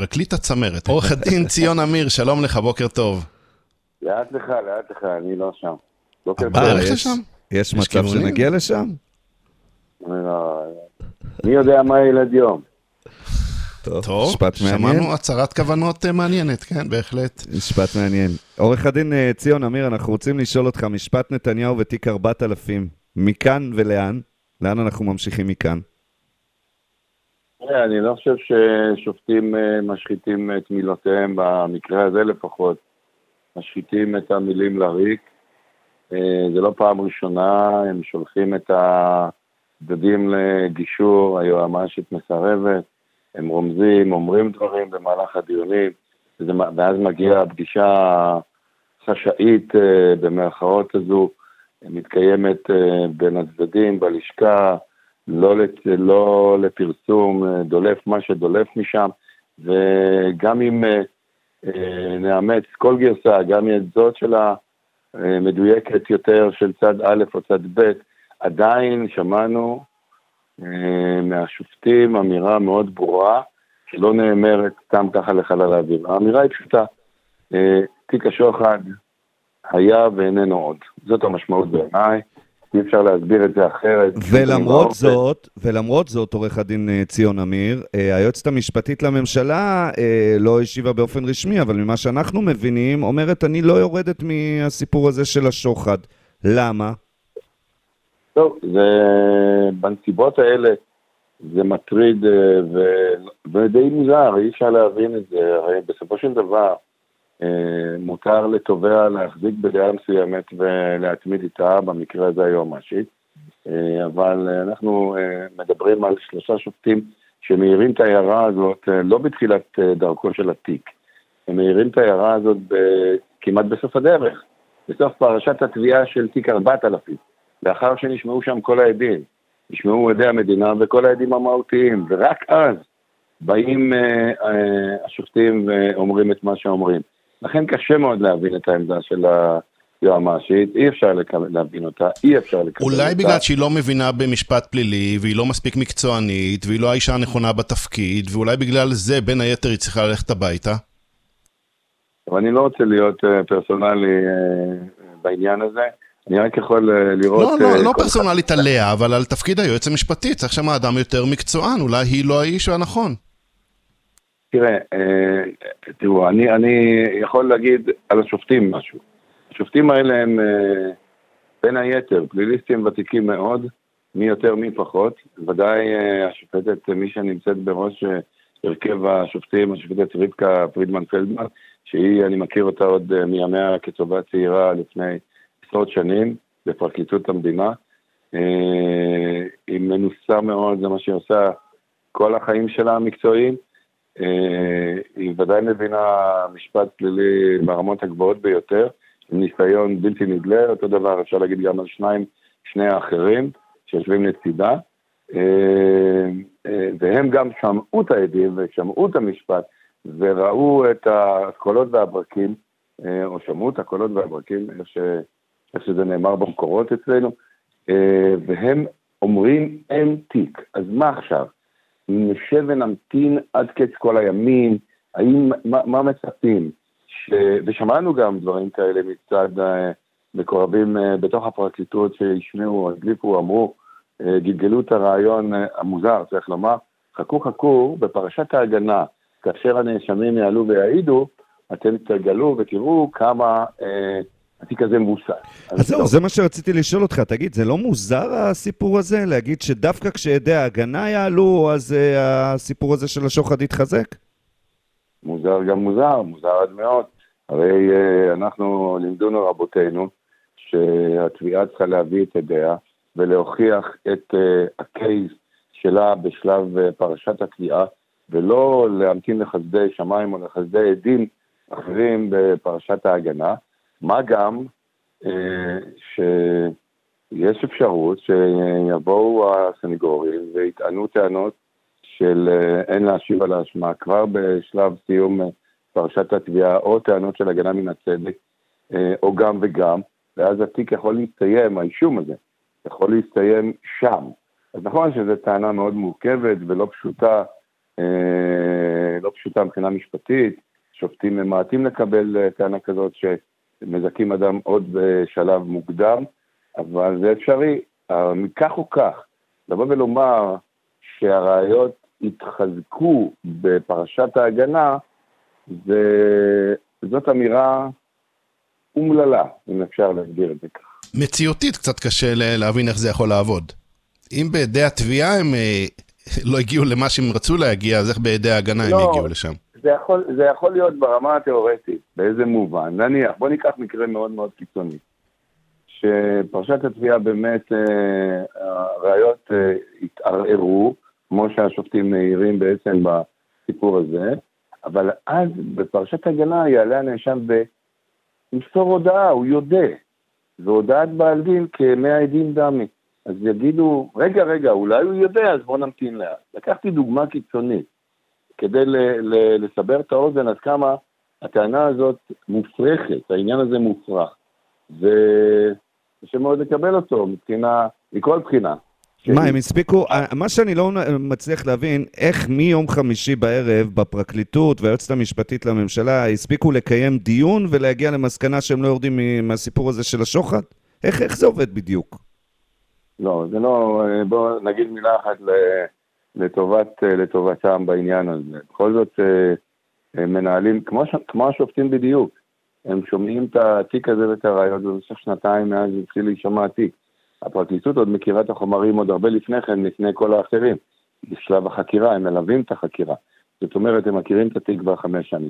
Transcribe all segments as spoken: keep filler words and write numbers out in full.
פרקליט הצמרת, עורך הדין ציון אמיר, שלום לך, בוקר טוב. לאט לך, לאט לך, אני לא שם. בוקר טוב. אה, איך לשם? יש מצב שנגיע לשם? מי יודע מה ילד יום? טוב, שמענו הצהרת כוונות מעניינת, כן, בהחלט. משפט מעניין. עורך הדין ציון אמיר, אנחנו רוצים לשאול אותך, משפט נתניהו ותיק ארבעת אלפים, מכאן ולאן? לאן אנחנו ממשיכים מכאן? אני לא חושב ששופטים משחיתים את מילותיהם, במקרה הזה לפחות, משחיתים את המילים לריק. זה לא פעם ראשונה, הם שולחים את הצדדים לגישור, היועמ"שית מסרבת, הם רומזים, אומרים דברים במהלך הדיונים, ואז מגיעה הפגישה חשאית במרכאות הזו, מתקיימת בין הצדדים בלשכה, לא, לת, לא לפרסום, דולף מה שדולף משם, וגם אם אה, נאמץ כל גרסה, גם אם זאת שלה אה, מדויקת יותר של צד א' או צד ב', עדיין שמענו אה, מהשופטים אמירה מאוד ברורה, שלא נאמרת סתם ככה לחלל האוויר. האמירה היא פשוטה, אה, תיק השוחד היה ואיננו עוד. זאת המשמעות בעיניי. אי אפשר להסביר את זה אחרת. ולמרות זאת, ולמרות זאת, עורך הדין ציון אמיר, היועצת המשפטית לממשלה לא השיבה באופן רשמי, אבל ממה שאנחנו מבינים, אומרת, אני לא יורדת מהסיפור הזה של השוחד. למה? טוב, זה, בנסיבות האלה, זה מטריד ו... ודי מוזר, אי אפשר להבין את זה. הרי בסופו של דבר, מותר לתובע להחזיק בדעה מסוימת ולהתמיד איתה, במקרה הזה היועמ"שית, אבל אנחנו מדברים על שלושה שופטים שמאירים את ההערה הזאת לא בתחילת דרכו של התיק, הם מאירים את ההערה הזאת כמעט בסוף הדרך, בסוף פרשת התביעה של תיק ארבעת אלפים, לאחר שנשמעו שם כל העדים, נשמעו עדי המדינה וכל העדים המהותיים, ורק אז באים השופטים ואומרים את מה שאומרים. לכן קשה מאוד להבין את העמדה של היועמ"שית, אי אפשר להבין אותה, אי אפשר לקבל אותה. אולי בגלל שהיא לא מבינה במשפט פלילי, והיא לא מספיק מקצוענית, והיא לא האישה הנכונה בתפקיד, ואולי בגלל זה בין היתר היא צריכה ללכת הביתה? אבל אני לא רוצה להיות פרסונלי בעניין הזה, אני רק יכול לראות... לא, לא, לא פרסונלית עליה, אבל על תפקיד היועץ המשפטי, צריך שם האדם יותר מקצוען, אולי היא לא האיש הנכון. תראה, תראו, אני, אני יכול להגיד על השופטים משהו. השופטים האלה הם בין היתר, פליליסטים ותיקים מאוד, מי יותר מי פחות. ודאי השופטת, מי שנמצאת בראש הרכב השופטים, השופטת רבקה פרידמן פלדמן, שהיא, אני מכיר אותה עוד מימיה כתובעת צעירה לפני עשרות שנים, בפרקליטות המדינה. היא מנוסה מאוד, זה מה שהיא עושה כל החיים שלה המקצועיים. היא ודאי מבינה משפט פלילי ברמות הגבוהות ביותר, עם ניסיון בלתי נדלה, אותו דבר אפשר להגיד גם על שניים, שני האחרים שיושבים לצידה, והם גם שמעו את העדים ושמעו את המשפט, וראו את הקולות והברקים, או שמעו את הקולות והברקים, איך, ש... איך שזה נאמר במקורות אצלנו, והם אומרים אין תיק, אז מה עכשיו? נשב ונמתין עד קץ כל הימים, האם, מה, מה מצפים? ש... ושמענו גם דברים כאלה מצד uh, מקורבים uh, בתוך הפרקליטות שישמעו, הדליפו, אמרו, uh, גלגלו את הרעיון uh, המוזר, צריך לומר, חכו חכו, בפרשת ההגנה, כאשר הנאשמים יעלו ויעידו, אתם תגלו ותראו כמה... Uh, התיק הזה מבוסס. אז זהו, זה מה שרציתי לשאול אותך, תגיד, זה לא מוזר הסיפור הזה? להגיד שדווקא כשעדי ההגנה יעלו, אז uh, הסיפור הזה של השוחד יתחזק? מוזר גם מוזר, מוזר עד מאוד. הרי uh, אנחנו לימדונו רבותינו, שהתביעה צריכה להביא את עדיה, ולהוכיח את uh, הקייס שלה בשלב uh, פרשת התביעה, ולא להמתין לחסדי שמיים או לחסדי עדים אחרים בפרשת ההגנה, מה גם אה, שיש אפשרות שיבואו הסניגורים ויטענו טענות של אה, אין להשיב על האשמה כבר בשלב סיום אה, פרשת התביעה, או טענות של הגנה מן הצדק, אה, או גם וגם, ואז התיק יכול להסתיים, האישום הזה יכול להסתיים שם. אז נכון שזו טענה מאוד מורכבת ולא פשוטה אה, לא פשוטה מבחינה משפטית, שופטים ממעטים לקבל טענה כזאת שמזכים אדם עוד בשלב מוקדם, אבל זה אפשרי, מכך או כך, לבוא ולומר שהראיות התחזקו בפרשת ההגנה, וזאת אמירה אומללה, אם אפשר להגדיר את זה כך. מציאותית קצת קשה להבין איך זה יכול לעבוד. אם בידי התביעה הם לא הגיעו למה שהם רצו להגיע, אז איך בידי ההגנה לא, הם הגיעו לשם? זה יכול, זה יכול להיות ברמה התיאורטית, באיזה מובן. נניח, בוא ניקח מקרה מאוד מאוד קיצוני. שפרשת התביעה באמת, הראיות התערערו, כמו שהשופטים מעירים בעצם בסיפור הזה, אבל אז בפרשת הגנה יעלה הנאשם וימסור הודעה, הוא יודע. והודעת בעל דין כמאה עדים דמי. אז יגידו, רגע, רגע, אולי הוא יודע, אז בוא נמתין לאט. לקחתי דוגמה קיצונית, כדי ל- ל- לסבר את האוזן עד כמה הטענה הזאת מופרכת, העניין הזה מופרך. ושמאוד לקבל אותו, מבחינה, מכל בחינה. מה, הם הספיקו, מה שאני לא מצליח להבין, איך מיום חמישי בערב בפרקליטות והיועצת המשפטית לממשלה הספיקו לקיים דיון ולהגיע למסקנה שהם לא יורדים מהסיפור הזה של השוחד? איך, איך זה עובד בדיוק? לא, זה לא, בוא נגיד מילה אחת לטובת, לטובתם בעניין הזה. בכל זאת, מנהלים, כמו, כמו השופטים בדיוק, הם שומעים את התיק הזה ואת הראיות, ובמשך שנתיים מאז התחיל להישמע התיק. הפרקליטות עוד מכירה את החומרים עוד הרבה לפני כן, לפני כל האחרים. בשלב החקירה, הם מלווים את החקירה. זאת אומרת, הם מכירים את התיק כבר חמש שנים.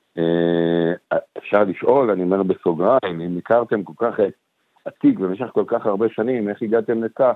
אפשר לשאול, אני אומר בסוגריים, אם הכרתם כל כך את התיק במשך כל כך הרבה שנים, איך הגעתם לכך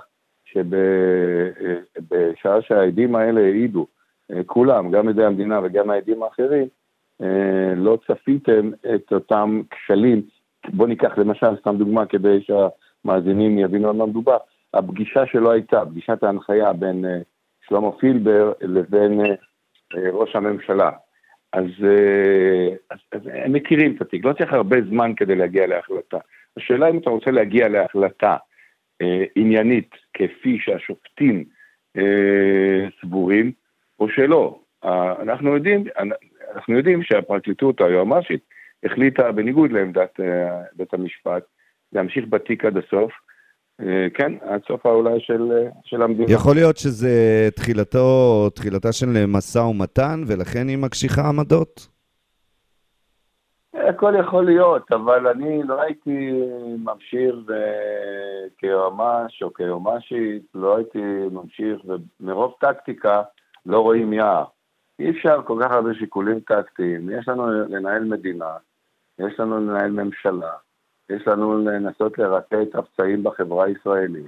שבשעה שהעדים האלה העידו, כולם, גם עדי המדינה וגם העדים האחרים, לא צפיתם את אותם כשלים. בוא ניקח למשל, סתם דוגמה, כדי שהמאזינים יבינו על מה מדובר. הפגישה שלא הייתה, פגישת ההנחיה בין שלמה פילבר לבין ראש הממשלה. אז, אז, אז הם מכירים את התיק, לא צריך הרבה זמן כדי להגיע להחלטה. השאלה אם אתה רוצה להגיע להחלטה אה, עניינית, כפי שהשופטים אה, סבורים, או שלא. אה, אנחנו יודעים, אנחנו יודעים שהפרקליטות היועמ"שית החליטה בניגוד לעמדת אה, בית המשפט, להמשיך בתיק עד הסוף, אה, כן, עד סוף האולי של, של המדינה. יכול להיות שזה תחילתו, תחילתה של משא ומתן, ולכן היא מקשיחה עמדות? הכל יכול להיות, אבל אני לא הייתי ממשיך כיועמ"ש או כיועמ"שית, לא הייתי ממשיך, ומרוב טקטיקה לא רואים יער. אי אפשר כל כך הרבה שיקולים טקטיים. יש לנו לנהל מדינה, יש לנו לנהל ממשלה, יש לנו לנסות לרפא את הפצעים בחברה הישראלית,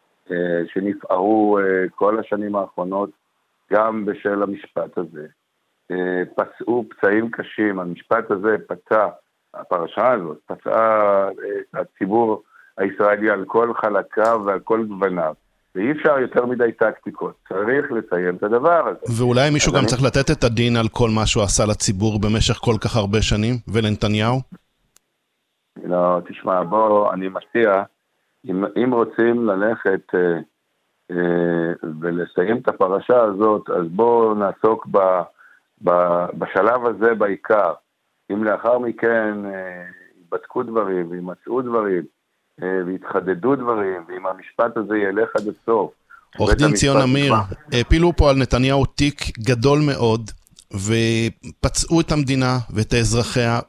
שנפערו כל השנים האחרונות גם בשל המשפט הזה. פצעו פצעים קשים, המשפט הזה פצע, הפרשה הזאת, פצעה את הציבור הישראלי על כל חלקיו ועל כל גווניו, ואי אפשר יותר מדי טקטיקות, צריך לסיים את הדבר הזה. ואולי מישהו גם אני... צריך לתת את הדין על כל מה שהוא עשה לציבור במשך כל כך הרבה שנים, ולנתניהו? לא, תשמע, בוא, אני מציע, אם, אם רוצים ללכת אה, אה, ולסיים את הפרשה הזאת, אז בוא נעסוק ב... בשלב הזה בעיקר, אם לאחר מכן ייבדקו דברים וימצאו דברים ויתחדדו דברים, ואם המשפט הזה ילך עד הסוף. עורך דין ציון אמיר, הפילו פה על נתניהו תיק גדול מאוד, ופצעו את המדינה ואת האזרחיה,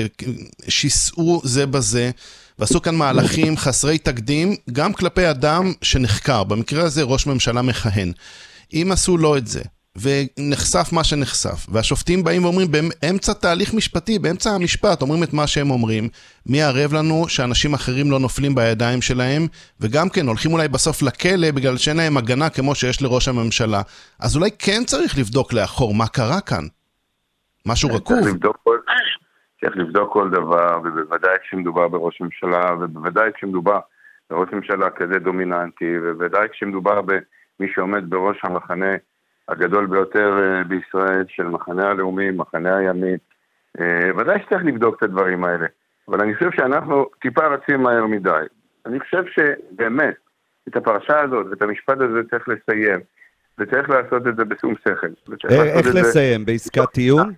ושיסעו זה בזה, ועשו כאן מהלכים חסרי תקדים, גם כלפי אדם שנחקר, במקרה הזה ראש ממשלה מכהן. אם עשו לו את זה, ונחשף מה שנחשף, והשופטים באים ואומרים באמצע תהליך משפטי, באמצע המשפט, אומרים את מה שהם אומרים, מי יערב לנו שאנשים אחרים לא נופלים בידיים שלהם, וגם כן הולכים אולי בסוף לכלא בגלל שאין להם הגנה כמו שיש לראש הממשלה. אז אולי כן צריך לבדוק לאחור מה קרה כאן, משהו רקוב. צריך לבדוק כל, צריך לבדוק כל דבר, ובוודאי כשמדובר בראש ממשלה, ובוודאי כשמדובר בראש ממשלה כזה דומיננטי, ובוודאי כשמדובר במי שעומד בראש המחנה הגדול ביותר בישראל, של מחנה הלאומי, מחנה הימין. ודאי שצריך לבדוק את הדברים האלה. אבל אני חושב שאנחנו טיפה רצים מהר מדי. אני חושב שבאמת, את הפרשה הזאת ואת המשפט הזה צריך לסיים. וצריך לעשות את זה בשום שכל. איך לסיים? בעסקת טיעון?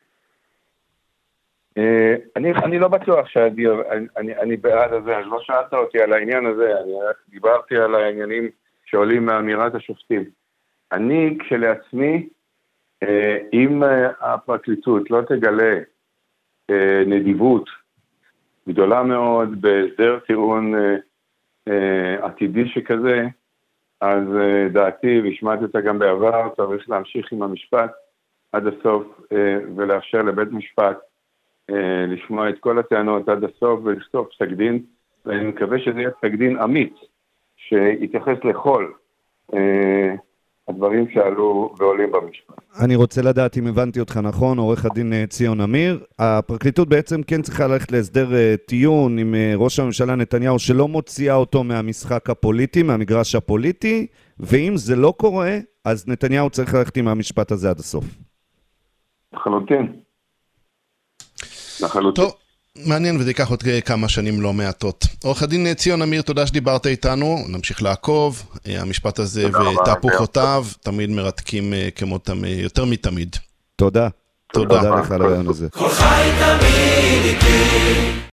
אני, אני לא בטוח שאני אני, אני בעד הזה, אז לא שאלת אותי על העניין הזה, אני דיברתי על העניינים שעולים מאמירת השופטים. אני כשלעצמי, אם הפרקליטות לא תגלה נדיבות גדולה מאוד בהסדר טיעון עתידי שכזה, אז דעתי, והשמעתי אותה גם בעבר, צריך להמשיך עם המשפט עד הסוף ולאפשר לבית משפט לשמוע את כל הטענות עד הסוף ולכתוב פסק דין, ואני מקווה שזה יהיה פסק דין אמיץ, שיתייחס לכל הדברים שעלו ועולים במשפט. אני רוצה לדעת אם הבנתי אותך נכון, עורך הדין ציון אמיר, הפרקליטות בעצם כן צריכה ללכת להסדר טיעון עם ראש הממשלה נתניהו שלא מוציאה אותו מהמשחק הפוליטי, מהמגרש הפוליטי, ואם זה לא קורה, אז נתניהו צריך ללכת עם המשפט הזה עד הסוף. לחלוטין. לחלוטין. טוב, מעניין וזה ייקח עוד כמה שנים לא מעטות. עורך הדין ציון אמיר, תודה שדיברת איתנו, נמשיך לעקוב, המשפט הזה ותהפוכותיו תמיד מרתקים כמותם יותר מתמיד. תודה. תודה. תודה לך על הרעיון הזה. כל חי תמיד איתי